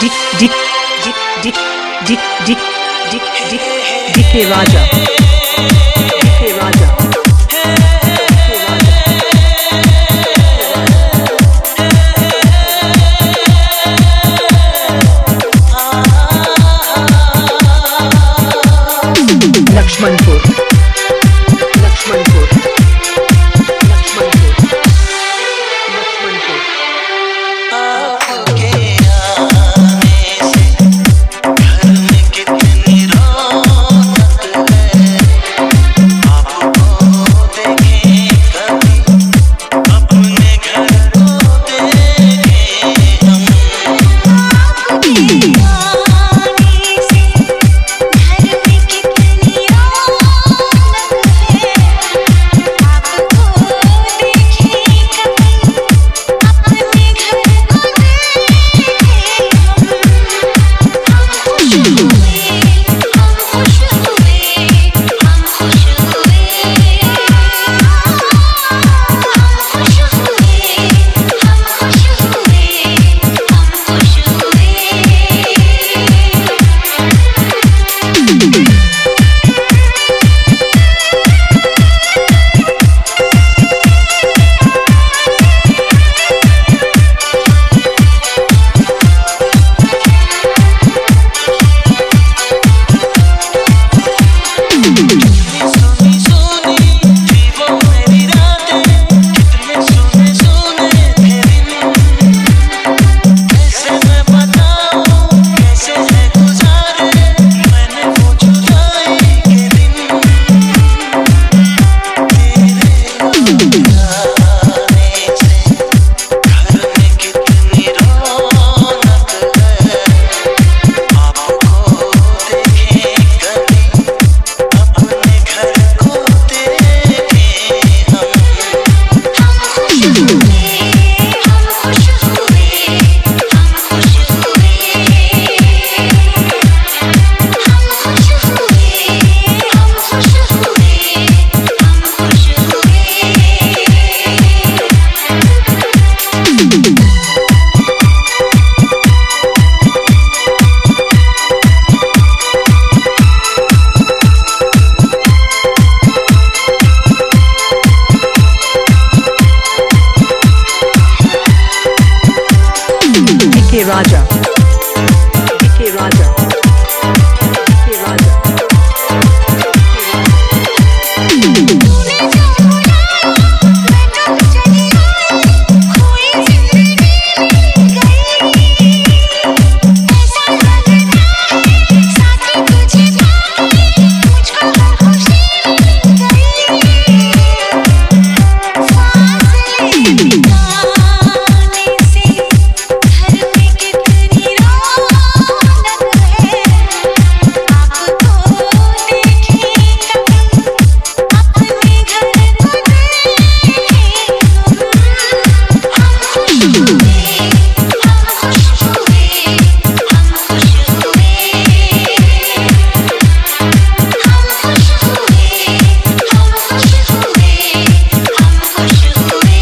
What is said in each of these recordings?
DK Raja. DK Raja. Lakshmanpur. Lakshmanpur. Lakshmanpur. Lakshmanpur. आपके आने से घर में कितनी रौनक है, आपको देखें कभी अपने घर को देखें हम। आपके आने से घर में कितनी रौनक है, आपको देखें कभी अपने घर को देखें हम। हम खुश हुए, हम खुश हुए, हम खुश हुए, हम खुश हुए, हम खुश हुए, हम खुश हुए। सोनी सोनी थी वो मेरी रातें, कितने सोने सोने थे दिन, कैसे मैं बताऊं कैसे है गुजारे मैंने वो जुदाई के दिन। तेरे आने से घर में कितनी रौनक है, आपको देखें कभी अपने घर को देखें हम। हम खुश हुए, हम खुश हुए, हम खुश हुए, हम खुश हुए, हम खुश हुए, हम खुश हुए। DK Raja. DK Raja. DK Raja. तूने जो बोला मैं तो चली आई, खोई जिंदगी गई, ऐसा लगता है साथी तुझे पाके मुझको हर खुशी मिल गई। फासले बिताने से घर में कितनी रौनक है, आपको देखें कभी अपने घर को देखें हम। हम खुश हुए, हम खुश हुए, हम खुश हुए, हम खुश हुए, हम खुश हुए, हम खुश हुए।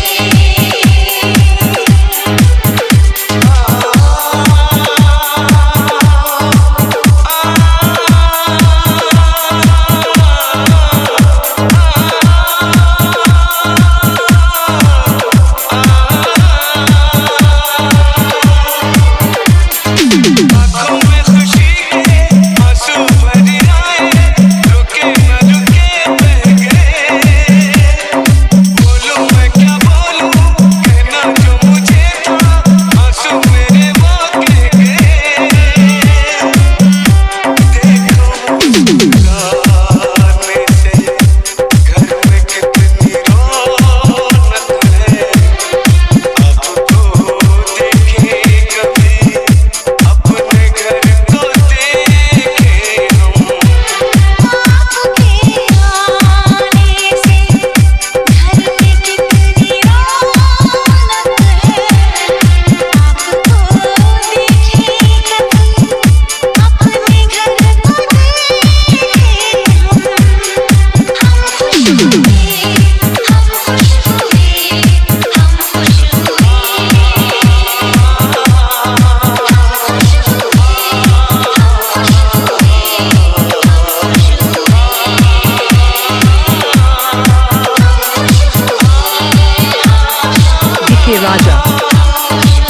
होश